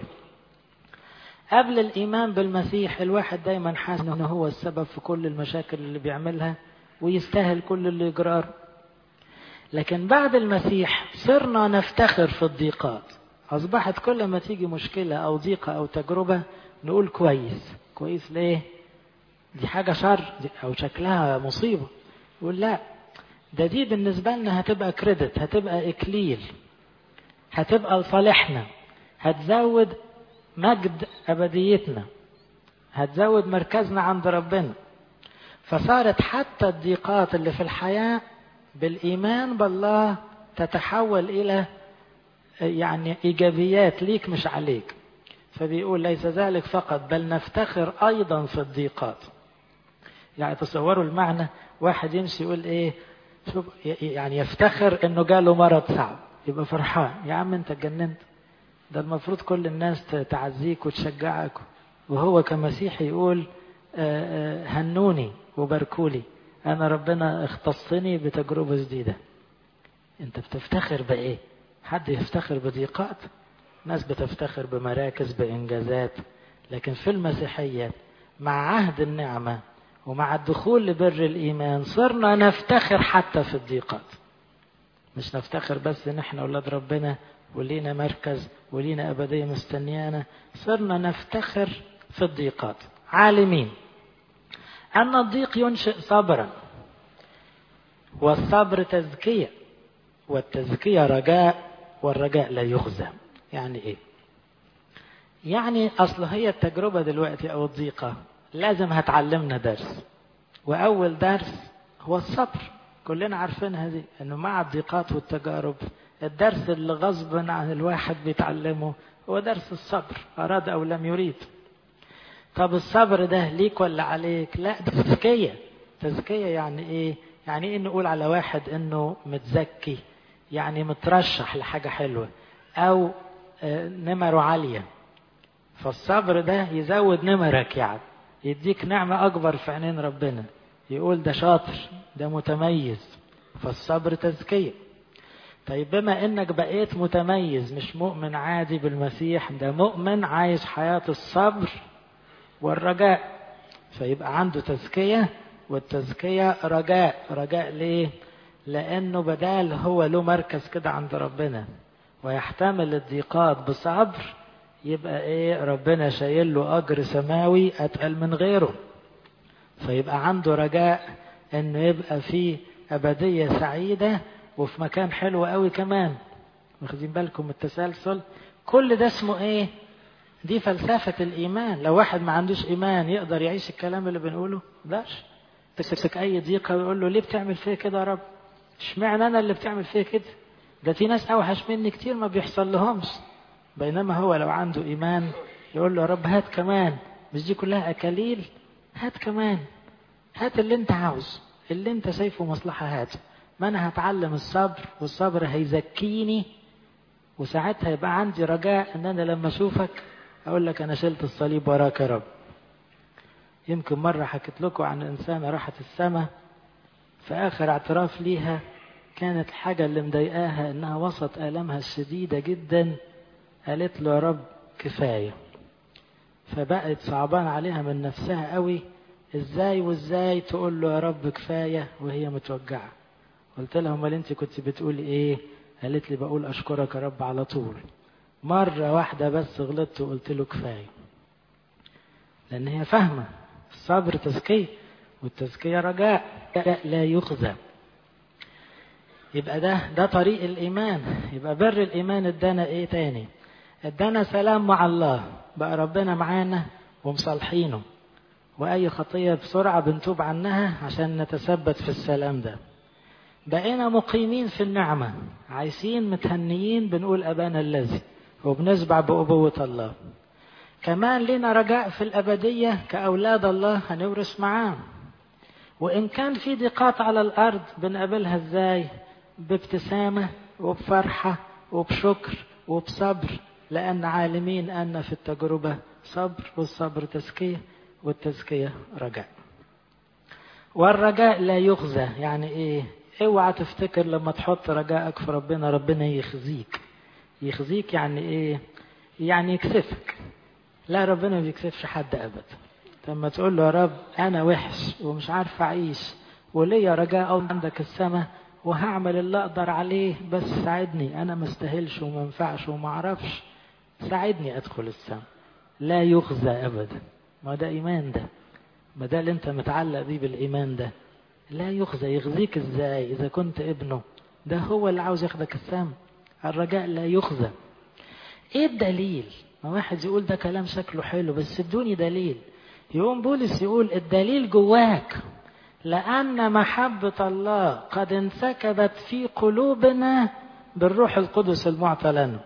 قبل الإيمان بالمسيح الواحد دايما حاسس أنه هو السبب في كل المشاكل اللي بيعملها ويستاهل كل اللي يجرار. لكن بعد المسيح صرنا نفتخر في الضيقات. أصبحت كل ما تيجي مشكلة أو ضيقة أو تجربة نقول كويس. كويس ليه؟ دي حاجة شر أو شكلها مصيبة. يقول لا، دي بالنسبة لنا هتبقى كريدت، هتبقى إكليل، هتبقى لصالحنا، هتزود مجد أبديتنا، هتزود مركزنا عند ربنا. فصارت حتى الضيقات اللي في الحياة بالإيمان بالله تتحول إلى يعني إيجابيات ليك مش عليك. فبيقول ليس ذلك فقط بل نفتخر أيضا في الضيقات. يعني تصوروا المعنى، واحد يمشي يقول إيه، شوف يعني يفتخر إنه جاله مرض صعب، يبقى فرحان. يا عم أنت اتجننت، ده المفروض كل الناس تعزيك وتشجعك، وهو كمسيحي يقول هنوني وباركولي، أنا ربنا اختصني بتجربة جديدة. أنت بتفتخر بإيه؟ حد يفتخر بضيقات؟ ناس بتفتخر بمراكز بإنجازات. لكن في المسيحية مع عهد النعمة ومع الدخول لبر الإيمان صرنا نفتخر حتى في الضيقات. مش نفتخر بس إن احنا أولاد ربنا ولينا مركز ولينا أبدية مستنيانا، صرنا نفتخر في الضيقات، عالمين أن الضيق ينشئ صبرا، والصبر تزكية، والتزكية رجاء، والرجاء لا يخزى. يعني إيه؟ يعني أصل هي التجربة دلوقتي أو الضيقة لازم هتعلمنا درس، وأول درس هو الصبر. كلنا عارفين هذه، أنه مع الضيقات والتجارب الدرس اللي غصبا عن الواحد بيتعلمه هو درس الصبر، أراد أو لم يريد. طب الصبر ده ليك ولا عليك؟ لا، ده تزكية. تزكية يعني إيه؟ يعني إيه نقول على واحد إنه متزكي؟ يعني مترشح لحاجة حلوة أو نمره عالية. فالصبر ده يزود نمرك، يعني يديك نعمة أكبر في عينين ربنا، يقول ده شاطر، ده متميز. فالصبر تزكية. طيب بما إنك بقيت متميز، مش مؤمن عادي بالمسيح، ده مؤمن عايش حياة الصبر والرجاء، فيبقى عنده تزكية، والتزكية رجاء. رجاء ليه؟ لأنه بدال هو له مركز كده عند ربنا ويحتمل الضيقات بصبر، يبقى ايه؟ ربنا شايل له أجر سماوي أتقل من غيره. فيبقى عنده رجاء انه يبقى في أبدية سعيدة وفي مكان حلو قوي كمان. واخدين بالكم التسلسل؟ كل ده اسمه ايه؟ دي فلسفة الإيمان. لو واحد ما عندوش إيمان يقدر يعيش الكلام اللي بنقوله؟ مقدرش. تسك أي ضيقة ويقول له ليه بتعمل فيه كده يا رب؟ اشمعنى أنا اللي بتعمل فيه كده؟ ده في ناس أوحش مني كتير ما بيحصل لهمش. بينما هو لو عنده إيمان يقول له يا رب هات كمان، مش دي كلها أكاليل؟ هات كمان، هات اللي انت عاوز، اللي انت شايفه مصلحة هات. ما أنا هتعلم الصبر، والصبر هيزكيني، وساعتها يبقى عندي رجاء ان انا لما اشوفك اقول لك انا شلت الصليب وراك يا رب. يمكن مرة حكيت لكم عن انسانة راحت السماء، في اخر اعتراف ليها كانت الحاجة اللي مضايقاها انها وسط آلامها الشديدة جدا قالت له يا رب كفاية. فبقت صعبان عليها من نفسها قوي، ازاي وازاي تقول له يا رب كفاية وهي متوجعة. قلت لها امال انت كنت بتقول ايه؟ قالت لي بقول اشكرك يا رب على طول، مرة واحدة بس غلطت وقلت له كفاية. لان هي فاهمة الصبر تزكية، والتزكية رجاء لا يخزى. يبقى ده طريق الإيمان. يبقى بر الإيمان ادانا ايه تاني؟ ادانا سلام مع الله، بقى ربنا معانا ومصالحينه، وأي خطية بسرعة بنتوب عنها عشان نتثبت في السلام ده. بقينا مقيمين في النعمة، عايشين متهنيين بنقول أبانا الذي، وبنسبع بأبوة الله. كمان لنا رجاء في الأبدية كأولاد الله هنورث معاه. وإن كان في ضيقات على الأرض بنقابلها إزاي؟ بابتسامة وبفرحة وبشكر وبصبر، لأن عالمين أن في التجربة صبر، والصبر تزكية، والتزكية رجاء. والرجاء لا يخزى. يعني إيه؟ اوعى تفتكر لما تحط رجائك في ربنا ربنا يخزيك. يخزيك يعني إيه؟ يعني يكسفك. لا، ربنا ما بيكسفش حد أبدا. لما تقول له يا رب أنا وحش ومش عارف أعيش وليا رجاء عندك السماء، وهعمل اللي أقدر عليه، بس ساعدني، أنا ما استاهلش وما ينفعش وما أعرفش، ساعدني أدخل السماء. لا يخزى أبدا. ما ده إيمان ده، ما ده اللي أنت متعلق بيه بالإيمان ده. لا يخزى، يخزيك إزاي إذا كنت ابنه؟ ده هو اللي عاوز ياخدك السماء. الرجاء لا يخزى. إيه الدليل؟ ما واحد يقول ده كلام شكله حلو، بس ادوني دليل. يقوم بولس يقول الدليل جواك، لأن محبة الله قد انسكبت في قلوبنا بالروح القدس المعطى لنا.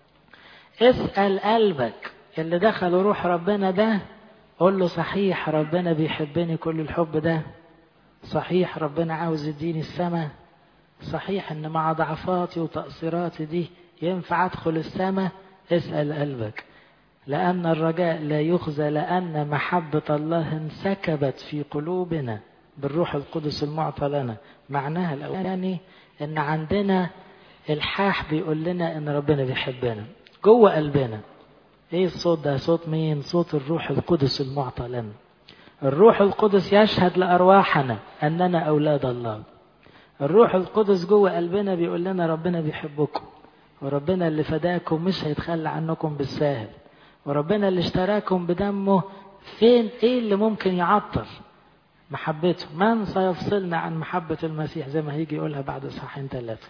اسأل قلبك اللي دخل روح ربنا ده، قول له صحيح ربنا بيحبني كل الحب ده؟ صحيح ربنا عاوز يديني السماء؟ صحيح ان مع ضعفاتي وتقصيراتي دي ينفع ادخل السماء؟ اسأل قلبك. لأن الرجاء لا يخزى، لأن محبة الله انسكبت في قلوبنا بالروح القدس المعطى لنا. معناها الأولاني ان عندنا الحاح بيقول لنا ان ربنا بيحبنا جوه قلبنا. ايه الصوت ده؟ صوت مين؟ صوت الروح القدس المعطى لنا. الروح القدس يشهد لأرواحنا أننا أولاد الله. الروح القدس جوه قلبنا بيقول لنا ربنا بيحبكم، وربنا اللي فداكم مش هيتخلى عنكم بالساهل، وربنا اللي اشتراكم بدمه. فين ايه اللي ممكن يعطل محبته؟ من سيفصلنا عن محبة المسيح؟ زي ما هيجي يقولها بعد صحين 3.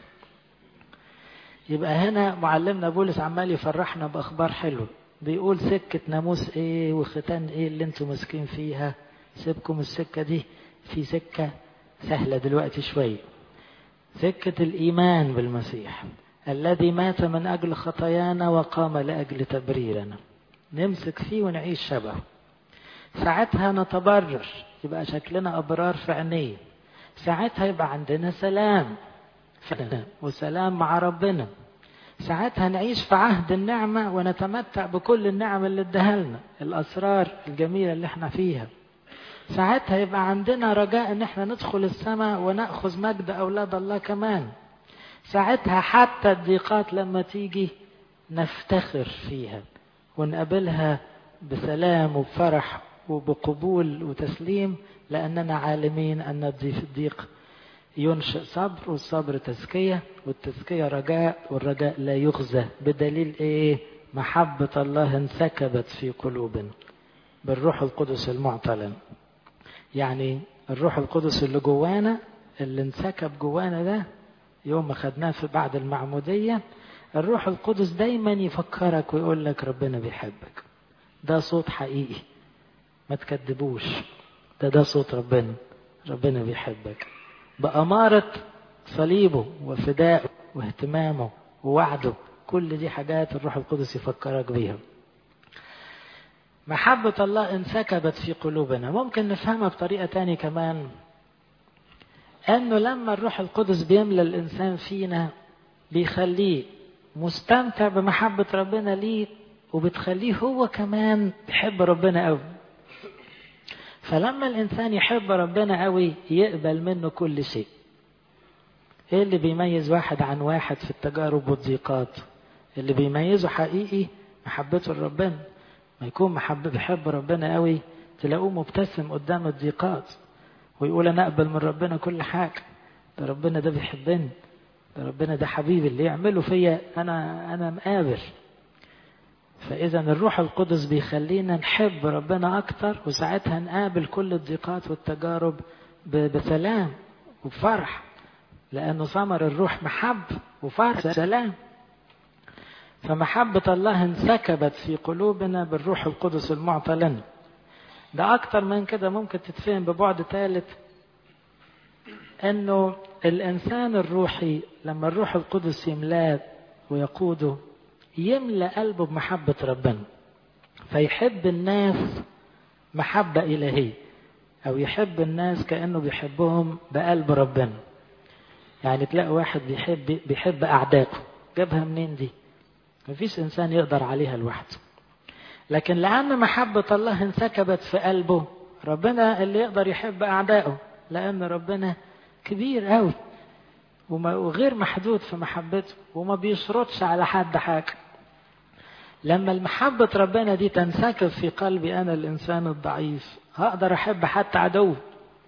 يبقى هنا معلمنا بولس عمال يفرحنا بأخبار حلوة. بيقول سكة ناموس ايه وختان ايه اللي انتم ماسكين فيها؟ سيبكم السكة دي، في سكة سهلة دلوقتي شوية، سكة الإيمان بالمسيح الذي مات من أجل خطايانا وقام لأجل تبريرنا. نمسك فيه ونعيش شبهه، ساعتها نتبرر، يبقى شكلنا أبرار في عينيه. ساعتها يبقى عندنا سلام وسلام مع ربنا. ساعتها نعيش في عهد النعمة ونتمتع بكل النعم اللي اداها لنا، الأسرار الجميلة اللي احنا فيها. ساعتها يبقى عندنا رجاء ان احنا ندخل السماء ونأخذ مجد أولاد الله كمان. ساعتها حتى الضيقات لما تيجي نفتخر فيها ونقابلها بسلام وبفرح وبقبول وتسليم، لأننا عالمين أن الضيق ينشئ صبر، والصبر تزكية، والتزكية رجاء، والرجاء لا يخزى. بدليل ايه؟ محبة الله انسكبت في قلوبنا بالروح القدس المعطى لنا. يعني الروح القدس اللي جوانا، اللي انسكب جوانا ده يوم ما خدناه في بعد المعمودية، الروح القدس دايما يفكرك ويقول لك ربنا بيحبك. ده صوت حقيقي، ما تكذبوش، ده صوت ربنا. ربنا بيحبك بأمارة صليبه وفدائه واهتمامه ووعده. كل دي حاجات الروح القدس يفكرك بيها. محبة الله انسكبت في قلوبنا. ممكن نفهمها بطريقة تانية كمان، أنه لما الروح القدس بيملى الإنسان فينا بيخليه مستمتع بمحبة ربنا ليه، وبتخليه هو كمان بيحب ربنا قوي. فلما الإنسان يحب ربنا قوي يقبل منه كل شيء. إيه اللي بيميز واحد عن واحد في التجارب والضيقات؟ اللي بيميزه حقيقي محبته لربنا. ما يكون بيحب ربنا قوي تلاقوه مبتسم قدام الضيقات ويقول أنا أقبل من ربنا كل حاجة. ده ربنا ده بيحبني، ده ربنا ده حبيبي، اللي يعمله فيا أنا مقابل. فإذا الروح القدس بيخلينا نحب ربنا أكتر، وساعتها نقابل كل الضيقات والتجارب بسلام وفرح، لأنه ثمر الروح محب وفرح سلام. فمحبة الله انسكبت في قلوبنا بالروح القدس المعطى لنا. ده أكتر من كده ممكن تتفهم ببعد ثالث، أنه الإنسان الروحي لما الروح القدس يملاه ويقوده يملأ قلبه بمحبة ربنا، فيحب الناس محبة إلهية، أو يحب الناس كأنه بيحبهم بقلب ربنا. يعني تلاقي واحد بيحب أعدائه. جابها منين دي؟ مفيش إنسان يقدر عليها لوحده. لكن لأن محبة الله انسكبت في قلبه، ربنا اللي يقدر يحب أعدائه، لأن ربنا كبير قوي وغير محدود في محبته وما بيشرطش على حد حاجة. لما المحبة ربنا دي تنسكب في قلبي أنا الإنسان الضعيف، هقدر أحب حتى عدو،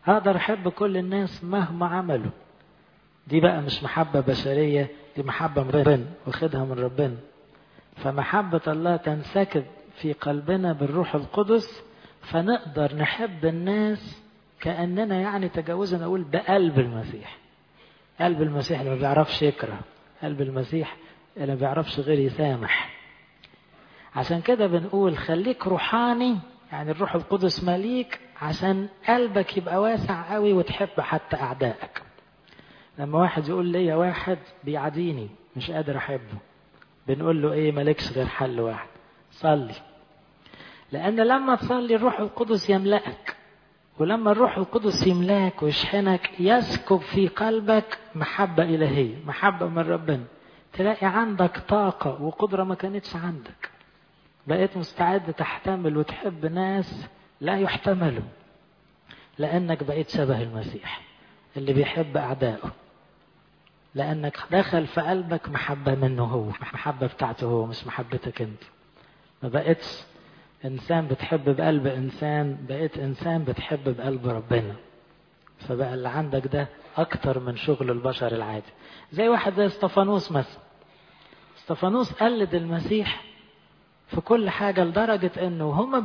أقدر أحب كل الناس مهما عملوا. دي بقى مش محبة بشرية، دي محبة من ربنا، واخدها من ربنا. فمحبة الله تنسكب في قلبنا بالروح القدس، فنقدر نحب الناس كأننا يعني تجاوزا نقول بقلب المسيح. قلب المسيح اللي ما بيعرفش يكره، قلب المسيح اللي ما بيعرفش غير يسامح. عشان كده بنقول خليك روحاني، يعني الروح القدس ماليك، عشان قلبك يبقى واسع قوي وتحب حتى أعدائك. لما واحد يقول لي يا واحد بيعاديني مش قادر أحبه، بنقول له إيه؟ مالكش غير حل واحد، صلي. لأن لما تصلي الروح القدس يملأك، ولما الروح القدس يملاك ويشحنك يسكب في قلبك محبة إلهية، محبة من ربنا. تلاقي عندك طاقة وقدرة ما كانتش عندك، بقيت مستعد تحتمل وتحب ناس لا يحتملوا، لأنك بقيت شبه المسيح اللي بيحب أعدائه، لأنك دخل في قلبك محبة منه هو، محبة بتاعته هو، مش محبتك انت. ما بقيتش إنسان بتحب بقلب إنسان، بقيت إنسان بتحب بقلب ربنا. فبقى اللي عندك ده أكتر من شغل البشر العادي. زي واحد زي استفانوس مثلا. استفانوس قلد المسيح في كل حاجة، لدرجة إنه هم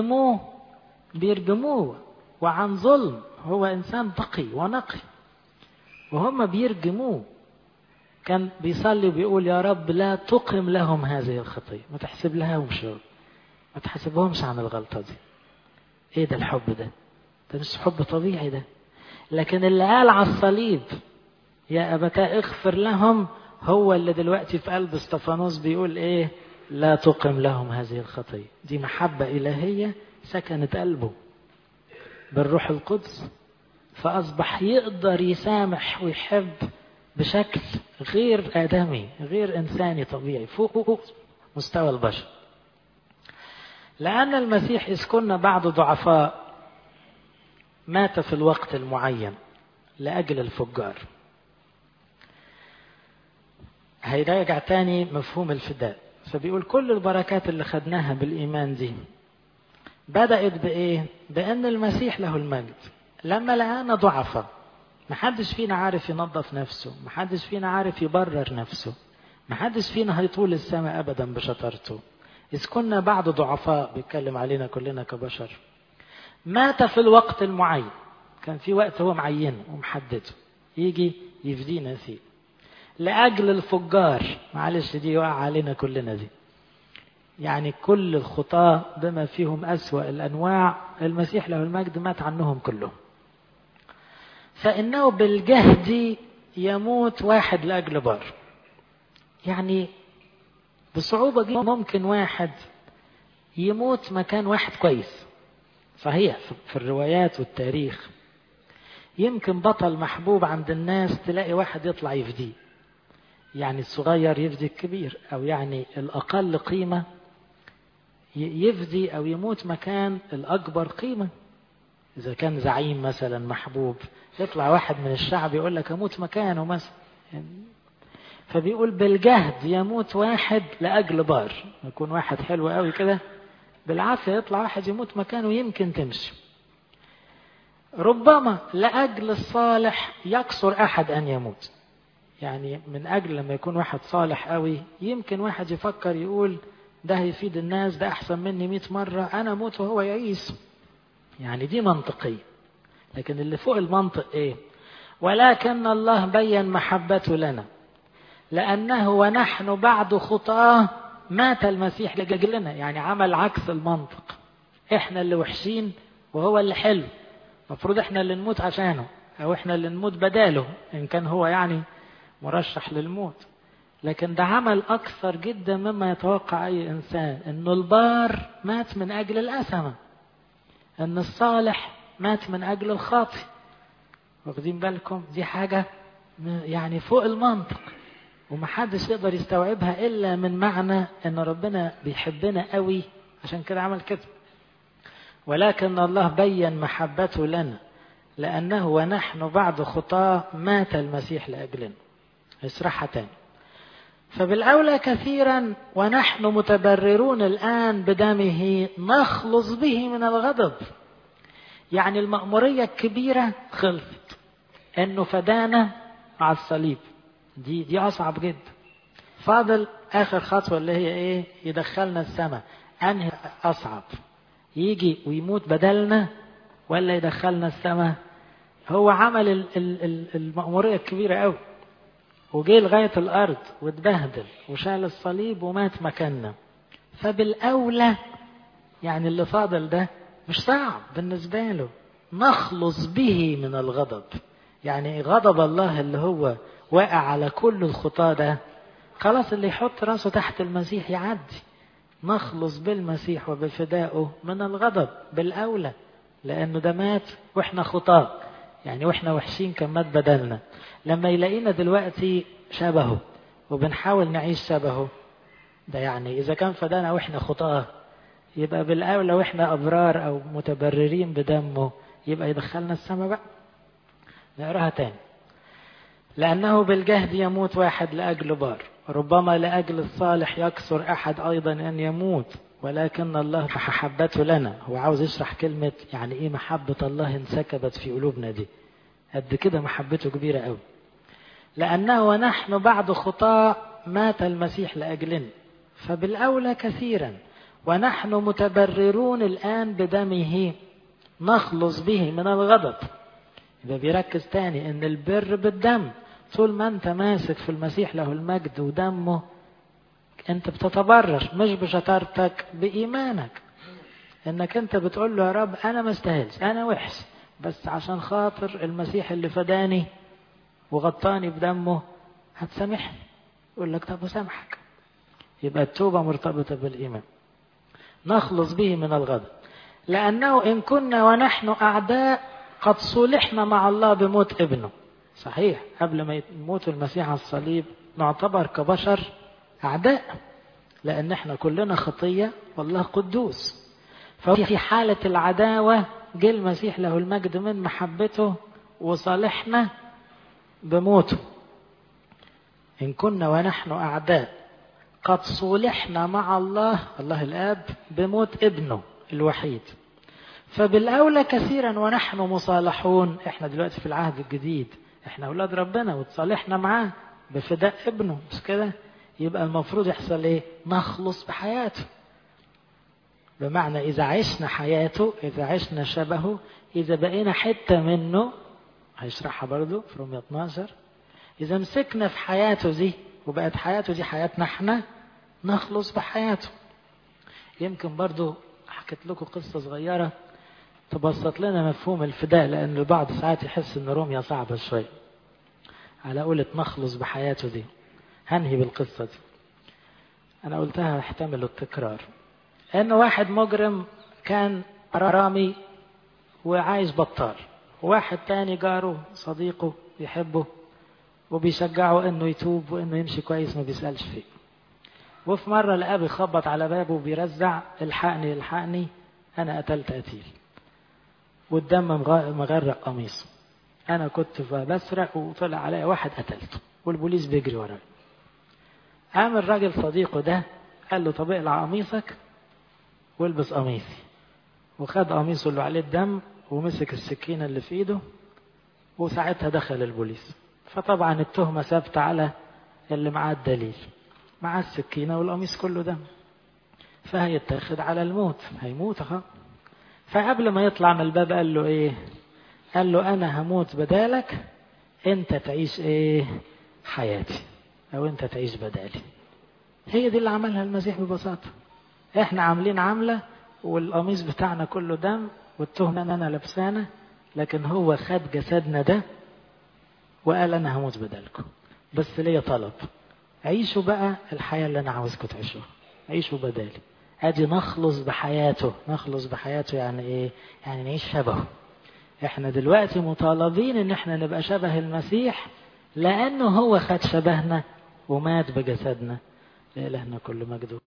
بيرجموه وعن ظلم. هو إنسان تقي ونقي وهم بيرجموه، كان بيصلي وبيقول يا رب لا تقم لهم هذه الخطية، ما تحسب لهمش، ما تحسبهمش عن الغلطة دي. ايه ده الحب ده؟ ده مش حب طبيعي ده. لكن اللي قال على الصليب يا أبتاه اغفر لهم، هو اللي دلوقتي في قلب استفانوس بيقول ايه؟ لا تقم لهم هذه الخطية. دي محبة إلهية سكنت قلبه بالروح القدس، فأصبح يقدر يسامح ويحب بشكل غير آدمي، غير إنساني طبيعي، فوق مستوى البشر. لأن المسيح إذ كنا بعد ضعفاء مات في الوقت المعين لأجل الفجار. هيراجع تاني مفهوم الفداء، فبيقول كل البركات اللي خدناها بالإيمان دي بدأت بإيه؟ بأن المسيح له المجد لما لقانا ضعفاء، محدش فينا عارف ينظف نفسه، محدش فينا عارف يبرر نفسه، محدش فينا هيطول السماء أبدا بشطارته. إذ كنا بعد ضعفاء، بيتكلم علينا كلنا كبشر، مات في الوقت المعين. كان في وقت هو معينه ومحدده يجي يفدينا فيه لأجل الفجار. معلش دي يقع علينا كلنا دي، يعني كل الخطاة بما فيهم أسوأ الأنواع المسيح له المجد مات عنهم كلهم. فإنه بالجهد يموت واحد لأجل بار. يعني بصعوبة جدا ممكن واحد يموت مكان واحد كويس. صحيح في الروايات والتاريخ يمكن بطل محبوب عند الناس تلاقي واحد يطلع يفديه، يعني الصغير يفدي الكبير، أو يعني الأقل قيمة يفدي أو يموت مكان الأكبر قيمة. إذا كان زعيم مثلا محبوب يطلع واحد من الشعب يقول لك أموت مكانه مثلا. فبيقول بالجهد يموت واحد لأجل بار. يكون واحد حلو قوي كده بالعافية يطلع واحد يموت مكانه يمكن تمشي. ربما لأجل الصالح يكسر أحد أن يموت. يعني من أجل لما يكون واحد صالح قوي يمكن واحد يفكر يقول ده هيفيد الناس، ده أحسن مني 100 مرة، أنا أموت وهو يعيش. يعني دي منطقية. لكن اللي فوق المنطق إيه؟ ولكن الله بين محبته لنا لأنه ونحن بعد خطاه مات المسيح لأجلنا. يعني عمل عكس المنطق، إحنا اللي وحشين وهو اللي حلو، مفروض إحنا اللي نموت عشانه أو إحنا اللي نموت بداله إن كان هو يعني مرشح للموت. لكن ده عمل أكثر جدا مما يتوقع أي إنسان، إنه البار مات من أجل الأثمة، إن الصالح مات من أجل الخاطئ. واخدين بالكم؟ دي حاجة يعني فوق المنطق، ومحدش يقدر يستوعبها إلا من معنى إن ربنا بيحبنا قوي عشان كده عمل كده. ولكن الله بين محبته لنا لأنه ونحن بعد خطاه مات المسيح لأجلنا. اشرحها تاني. فبالأولى كثيرا ونحن متبررون الآن بدمه نخلص به من الغضب. يعني المأمورية الكبيرة خلصت، انه فدانا على الصليب، دي اصعب جدا. فاضل اخر خطوة اللي هي ايه؟ يدخلنا السماء. انهي اصعب؟ يجي ويموت بدلنا ولا يدخلنا السماء؟ هو عمل المأمورية الكبيرة قوي، وجي لغاية الارض واتبهدل وشال الصليب ومات مكاننا. فبالاولى يعني اللي فاضل ده مش صعب بالنسبة له، نخلص به من الغضب. يعني غضب الله اللي هو واقع على كل الخطاة ده، خلاص اللي يحط راسه تحت المسيح يعدي. نخلص بالمسيح وبفدائه من الغضب بالأولى، لأنه ده مات وإحنا خطاة، يعني وإحنا وحشين كان مات بدلنا. لما يلاقينا دلوقتي شبهه وبنحاول نعيش شبهه، ده يعني إذا كان فدانا وإحنا خطاة، يبقى بالأولى وإحنا أبرار أو متبررين بدمه يبقى يدخلنا السماء بقى. نقراها تاني. لأنه بالجهد يموت واحد لأجل بار، ربما لأجل الصالح يكسر أحد أيضا أن يموت، ولكن الله محبته لنا. هو عاوز يشرح كلمة يعني إيه محبة الله انسكبت في قلوبنا دي، قد كده محبته كبيرة قوي. لأنه ونحن بعد خطاة مات المسيح لأجلنا، فبالأولى كثيرا ونحن متبررون الآن بدمه نخلص به من الغضب. إذا بيركز تاني إن البر بالدم، طول ما أنت ماسك في المسيح له المجد ودمه أنت بتتبرر، مش بشطارتك، بإيمانك، إنك أنت بتقول له يا رب أنا ما استاهلش، أنا وحش، بس عشان خاطر المسيح اللي فداني وغطاني بدمه هتسامحني. يقول لك طب وسامحك. يبقى التوبة مرتبطة بالإيمان. نخلص به من الغضب. لأنه إن كنا ونحن أعداء قد صلحنا مع الله بموت ابنه. صحيح قبل ما يموت المسيح على الصليب نعتبر كبشر أعداء، لأن احنا كلنا خطية والله قدوس. ففي حالة العداوة جه المسيح له المجد من محبته وصالحنا بموته. إن كنا ونحن أعداء قد صلحنا مع الله الآب بموت ابنه الوحيد، فبالأولى كثيرا ونحن مصالحون. احنا دلوقتي في العهد الجديد، احنا أولاد ربنا وتصالحنا معاه بفداء ابنه، مش كده؟ يبقى المفروض يحصل ايه؟ نخلص بحياته. بمعنى إذا عشنا حياته، إذا عشنا شبهه، إذا بقينا حتة منه، هيشرحها برضو في رومية 12. إذا مسكنا في حياته دي وبقت حياته دي حياتنا احنا، نخلص بحياته. يمكن برضو حكيت لكم قصة صغيرة تبسط لنا مفهوم الفداء، لأن البعض ساعات يحس إن رومية صعبة شوية على قولة نخلص بحياته دي. هنهي بالقصة دي، أنا قلتها احتمل التكرار. إنه واحد مجرم كان رامي وعايش بطال، وواحد تاني جاره صديقه يحبه وبيشجعه إنه يتوب وإنه يمشي كويس، ما بيسألش فيه. وفي مرة لقاه بيخبط على بابه وبيرزع الحقني الحقني أنا قتلت قتيل، والدم مغرق قميصه. أنا كنت بسرق وطلع عليا واحد قتلته والبوليس بيجري ورايا. قام الراجل صديقه ده قال له طب اقلع قميصك والبس قميصي، وخد قميصه اللي عليه الدم ومسك السكينة اللي في ايده، وساعتها دخل البوليس. فطبعا التهمة ثابتة على اللي معاه الدليل، معاه السكينة والقميص كله دم، فهيتاخد على الموت، هيموت اهو. فقبل ما يطلع من الباب قال له ايه؟ قال له انا هموت بدالك، انت تعيش ايه؟ حياتي، او انت تعيش بدالي. هي دي اللي عملها المسيح ببساطة. احنا عاملين عملة والقميص بتاعنا كله دم والتهمة انا لبسانة، لكن هو خد جسدنا ده وقال انا هموت بدالكم، بس ليا طلب، عيشوا بقى الحياة اللي انا عاوزكم تعيشوها، عيشوا بدالي. ادي نخلص بحياته. نخلص بحياته يعني ايه؟ يعني نعيش شبهه. احنا دلوقتي مطالبين ان احنا نبقى شبه المسيح، لانه هو خد شبهنا ومات بجسدنا. لإلهنا كل مجد.